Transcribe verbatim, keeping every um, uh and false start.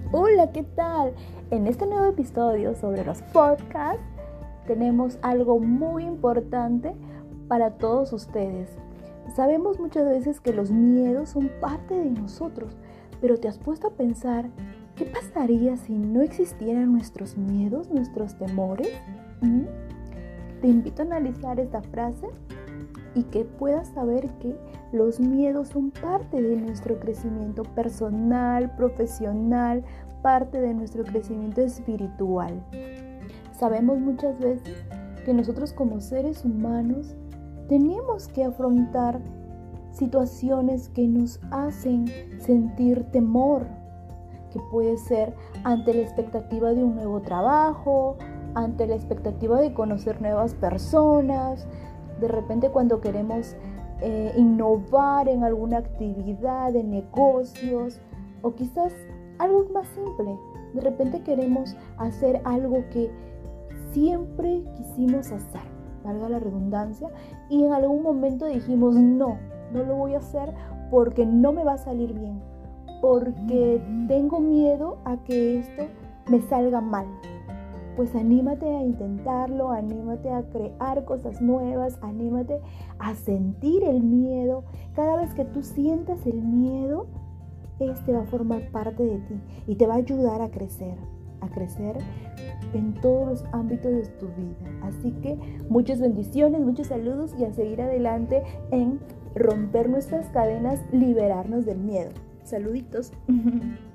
Hola, ¿qué tal? En este nuevo episodio sobre los podcasts tenemos algo muy importante para todos ustedes. Sabemos muchas veces que los miedos son parte de nosotros, pero ¿te has puesto a pensar qué pasaría si no existieran nuestros miedos, nuestros temores? ¿Mm? Te invito a analizar esta frase y que puedas saber que los miedos son parte de nuestro crecimiento personal, profesional, parte de nuestro crecimiento espiritual. Sabemos muchas veces que nosotros como seres humanos tenemos que afrontar situaciones que nos hacen sentir temor, que puede ser ante la expectativa de un nuevo trabajo, ante la expectativa de conocer nuevas personas, de repente cuando queremos eh, innovar en alguna actividad de negocios o quizás algo más simple. De repente queremos hacer algo que siempre quisimos hacer, valga la redundancia, y en algún momento dijimos no, no lo voy a hacer porque no me va a salir bien, porque tengo miedo a que esto me salga mal. Pues anímate a intentarlo, anímate a crear cosas nuevas, anímate a sentir el miedo. Cada vez que tú sientas el miedo, este va a formar parte de ti y te va a ayudar a crecer, a crecer en todos los ámbitos de tu vida. Así que muchas bendiciones, muchos saludos y a seguir adelante en romper nuestras cadenas, liberarnos del miedo. Saluditos.